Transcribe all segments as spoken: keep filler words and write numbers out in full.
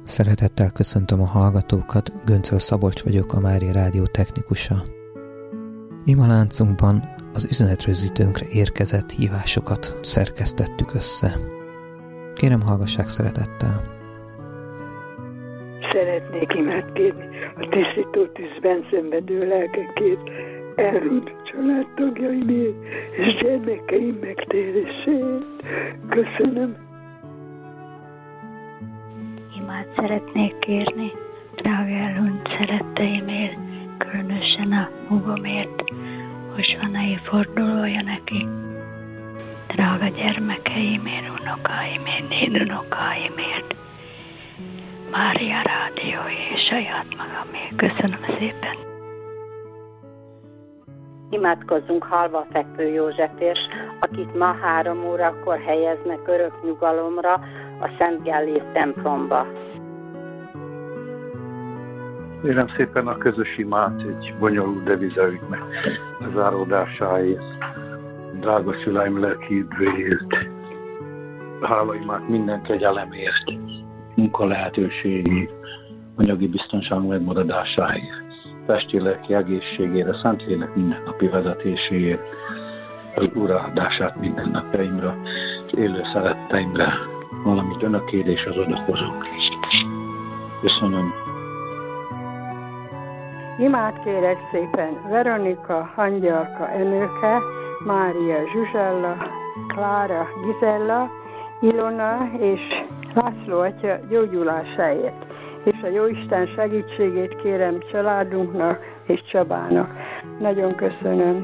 Szeretettel köszöntöm a hallgatókat, Göncöl Szabolcs vagyok, a Mária Rádió technikusa. Imaláncunkban az üzenetrögzítőnkre érkezett hívásokat szerkesztettük össze. Kérem, hallgassák szeretettel. Szeretnék imádkérni a tisztító tűzben szenvedő lelkekért, elhunyt családtagjaimért és gyermekeim megtéréséért. Köszönöm. Imát szeretnék kérni drága elhunyt szeretteimért, különösen a húgomért, most van a évfordulója neki. Drága gyermekeimért, unokáimért, dédunokáimért, Mária Rádió és saját magamért. Köszönöm szépen. Imádkozzunk halva fekvő Józsefért, akit ma három órakor helyeznek örök nyugalomra a Szent Gellért templomba. Kérem szépen a közös imát egy bonyolult devizaügynek záródásáért, drága szüleim lelki üdvéért, hálaimát minden kegyelemért, munka lehetőségi, anyagi biztonság megmaradásáért, testi lelki egészségére, Szentlélek mindennapi vezetéséért, az uraadását mindennapjaimra, az élő szeretteimre, valamit önökért és az adakozók. Köszönöm. Imát kérek szépen Veronika, Angyalka, Enőke, Mária, Zsuzsella, Klára, Gizella, Ilona és László atya gyógyulásáért. És a Jóisten segítségét kérem családunknak és Csabának. Nagyon köszönöm.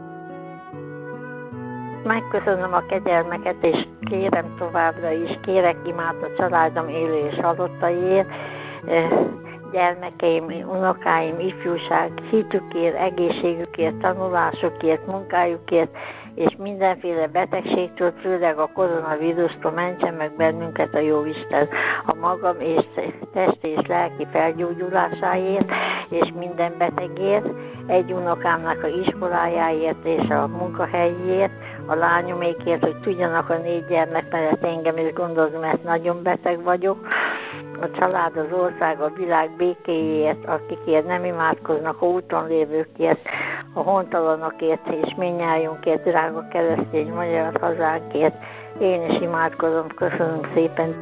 Megköszönöm a kegyelmeket, és kérem továbbra is, kérek imát a családom élő és halottaiért, gyermekeim, unokáim, ifjúság, hitükért, egészségükért, tanulásukért, munkájukért, és mindenféle betegségtől, főleg a koronavírustól mentsen meg bennünket a Jóisten a magam és testi és lelki felgyógyulásáért, és minden betegért, egy unokámnak a iskolájáért és a munkahelyéért, a lányomékért, hogy tudjanak a négy gyermek mellett engem is gondozni, mert nagyon beteg vagyok, a család, az ország, a világ békéjéért, akikért nem imádkoznak, a úton lévőkért, a hontalanokért és mindnyájunkért, drága keresztény magyar hazánkért. Én is imádkozom, köszönöm szépen.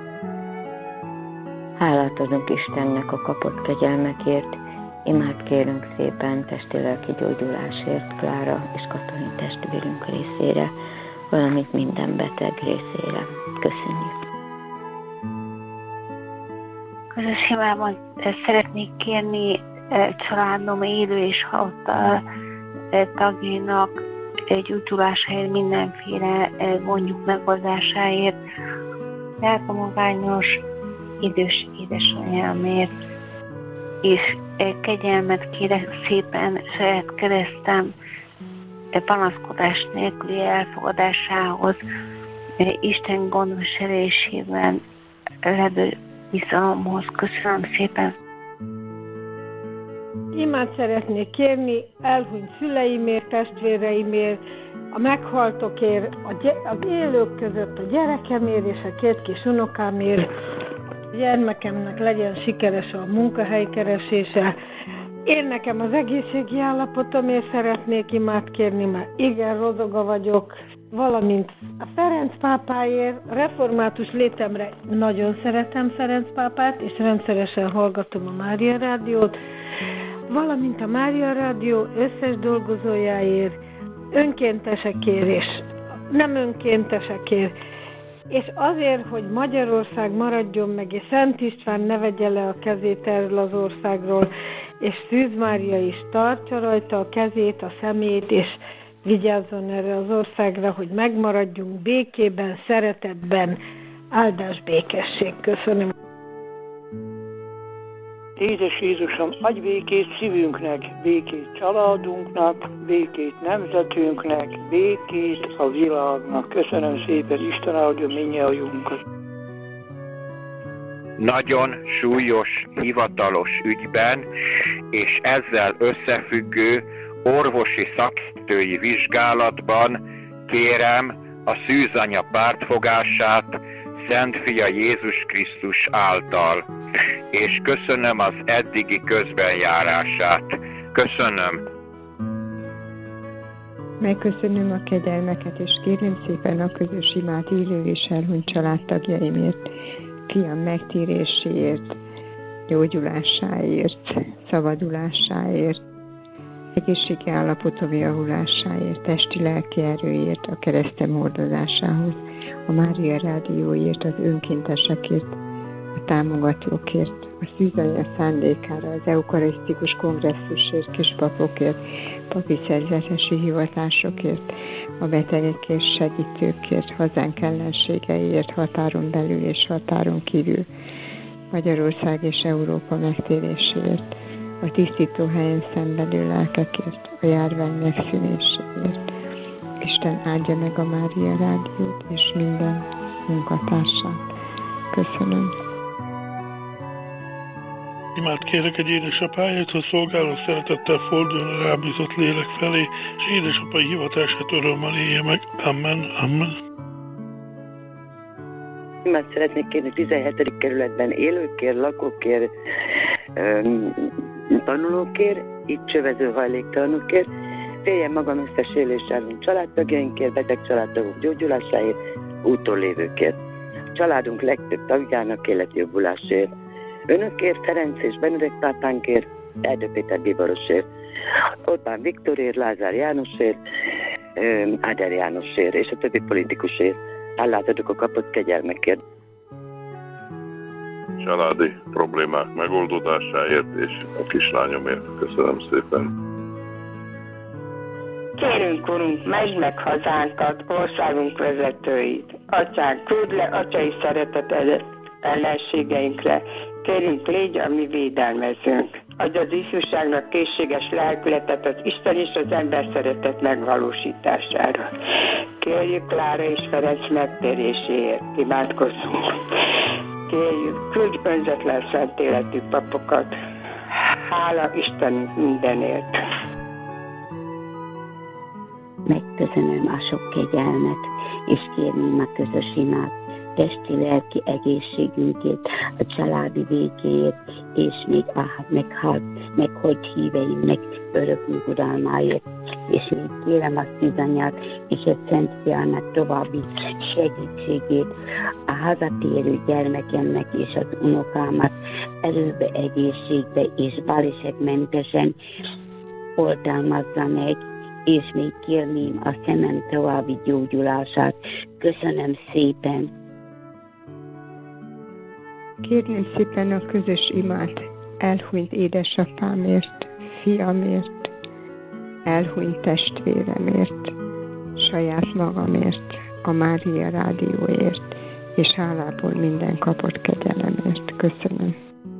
Hálát adunk Istennek a kapott kegyelmekért, imát kérünk szépen testi-lelki gyógyulásért Klára és Katalin testvérünk részére, valamint minden beteg részére. Köszönjük. Közös imában szeretnék kérni családom élő és halott tagjainak gyógyulásáért, mindenféle gondjuk megoldásáért, lelkomagányos idős édesanyámért, és kegyelmet kérek szépen saját keresztem panaszkodás nélküli elfogadásához, Isten gondviselésében levő bizalomhoz. Köszönöm szépen. Imát szeretnék kérni elhunyt szüleimért, testvéreimért, a meghaltokért, a gy- az élők között a gyerekemért és a két kis unokámért. A gyermekemnek legyen sikeres a munkahelykeresése. Én nekem az egészségi állapotomért szeretnék imát kérni, mert igen rozoga vagyok, valamint a Ferenc pápáért, a református létemre nagyon szeretem Ferenc pápát, és rendszeresen hallgatom a Mária Rádiót, valamint a Mária Rádió összes dolgozójáért, önkéntesekért és nem önkéntesekért, és azért, hogy Magyarország maradjon meg, és Szent István ne vegye le a kezét erről az országról, és Szűz Mária is tartsa rajta a kezét, a szemét, és vigyázzon erre az országra, hogy megmaradjunk békében, szeretetben, áldás, békesség. Köszönöm. Édes Jézusom, adj békét szívünknek, békét családunknak, békét nemzetünknek, békét a világnak. Köszönöm szépen, Isten áldja mindnyájunkat. Nagyon súlyos hivatalos ügyben és ezzel összefüggő orvosi szakértői vizsgálatban kérem a szűzanya pártfogását Szent Fia Jézus Krisztus által, és köszönöm az eddigi közbenjárását. Köszönöm. Megköszönöm a kegyelmeket, és kérem szépen a közös imát élő és elhunyt családtagjaimért, fiam megtéréséért, gyógyulásáért, szabadulásáért, egészségi állapotom javulásáért, testi-lelki erőért, a keresztem hordozásához, a Mária Rádióért, az önkéntesekért, a támogatókért, a szűzanya szándékára, az eukarisztikus kongresszusért, kispapokért, papi szerzetesi hivatásokért, a betegekért, segítőkért, hazánk ellenségeiért, határon belül és határon kívül, Magyarország és Európa megtéréséért, a tisztító helyen szenvedő lelkekért, a járvány megszűnéséért. Isten áldja meg a Mária Rádiót és minden munkatársát. Köszönöm. Imád kérek egy édesapáért, hogy szolgáló szeretettel forduljon a rábízott lélek felé, és édesapai hivatását örömmel élje meg. Amen, amen. Imád szeretnék kérni tizenhetedik kerületben élőkért, lakókért, öm, tanulókért, itt csövező hajléktalanokért, féljen magam összes élésárvunk családtagjainkért, beteg családtagok gyógyulásáért, úton lévőkért. Családunk legtöbb tagjának életjobbulásért. Önökért, Ferenc és Benedek pápánkért, Erdő Péter bíborosért, Orbán Viktorért, Lázár Jánosért, Áder Jánosért és a többi politikusért. Hálát adok a kapott kegyelmekért. Családi problémák megoldódásáért és a kislányomért. Köszönöm szépen. Kérünk, Urunk, meld meg hazánkat, országunk vezetőit. Atyánk, küld le atyai szeretet ellenségeinkre. Kérünk, légy a mi védelmezőnk. Adj az ifjúságnak készséges lelkületet az Isten és az ember szeretet megvalósítására. Kérjük Klára és Ferenc megtéréséért. Imádkozzunk. Kérjük, küldj önzetlen szent életű papokat. Hála Istenünk mindenért. Megköszönöm a sok kegyelmet, és kérném a közös imát, testi-lelki egészségünkért, a családi békéért, és még áh, meghalt, meg hogy híveinknek örök nyugodalmáért. És még kérem a szűzanyát és a Szent Fiának további segítségét, a hazatérő gyermekemnek és az unokámat erőbe, egészségbe és balesetmentesen oltalmazza meg, és még kérném a szemem további gyógyulását. Köszönöm szépen! Kérném szépen a közös imát elhunyt édesapámért, fiamért, elhunyt testvéremért, saját magamért, a Mária Rádióért, és hálából minden kapott kegyelemért. Köszönöm.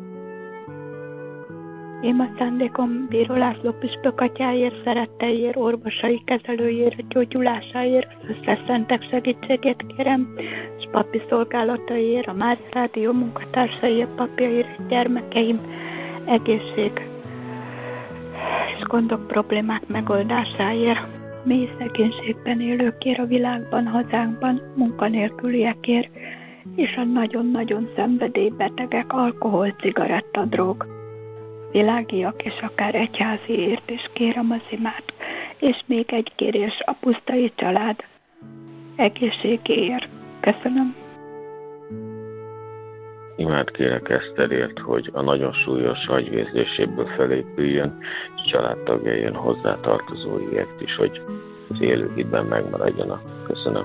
Én a szándékom Bíró László püspök atyáért, szeretteiért, orvosai kezelőjéért, gyógyulásáért, az összes szentek segítségét kérem, és papi szolgálataiért, a Mária Rádió munkatársaiért, papjaért, gyermekeim, egészség és gondok, problémák megoldásáért, mély szegénységben élőkért a világban, hazánkban, munkanélküliekért, és a nagyon-nagyon szenvedélybetegek, alkohol, cigaretta, drog, világiak és akár egyháziért is kérem az imát, és még egy kérés a pusztai család egészségéért. Köszönöm. Imát kérek Eszterért, hogy a nagyon súlyos agyvérzéséből felépüljön, és családtagjai hozzátartozóiért is, hogy az élőhitben megmaradjanak. Köszönöm.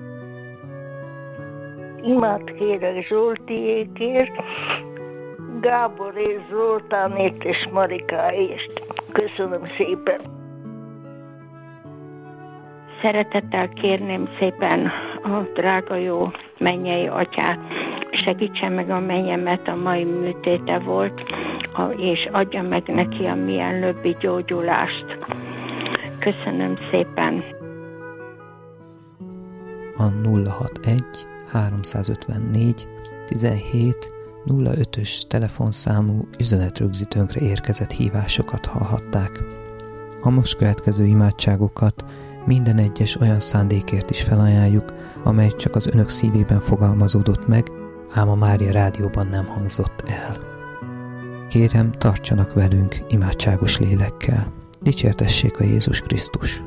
Imát kérek Zsoltiékért, Gábor és Zoltánért és Marikáért. Köszönöm szépen. Szeretettel kérném szépen a drága jó mennyei atyát, segítsen meg a mennyemet, a mai műtéte volt, és adja meg neki a mielőbbi gyógyulást. Köszönöm szépen. A nulla hatvanegy háromszázötvennégy tizenhét nulla ötös telefonszámú üzenetrögzítőnkre érkezett hívásokat hallhatták. A most következő imádságokat Minden egyes olyan szándékért is felajánljuk, amely csak az önök szívében fogalmazódott meg, ám a Mária Rádióban nem hangzott el. Kérem, tartsanak velünk imádságos lélekkel. Dicsértessék a Jézus Krisztus!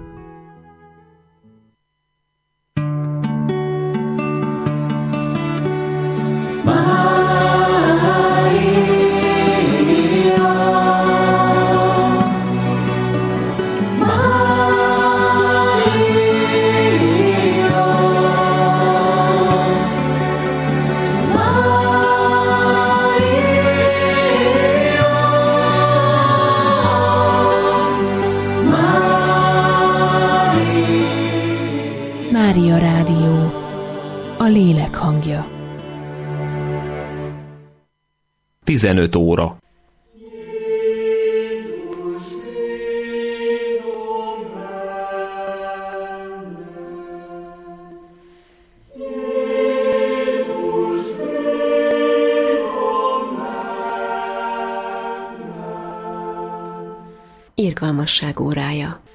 Mária Rádió, a lélek hangja. tizenöt óra. Irgalmasság órája.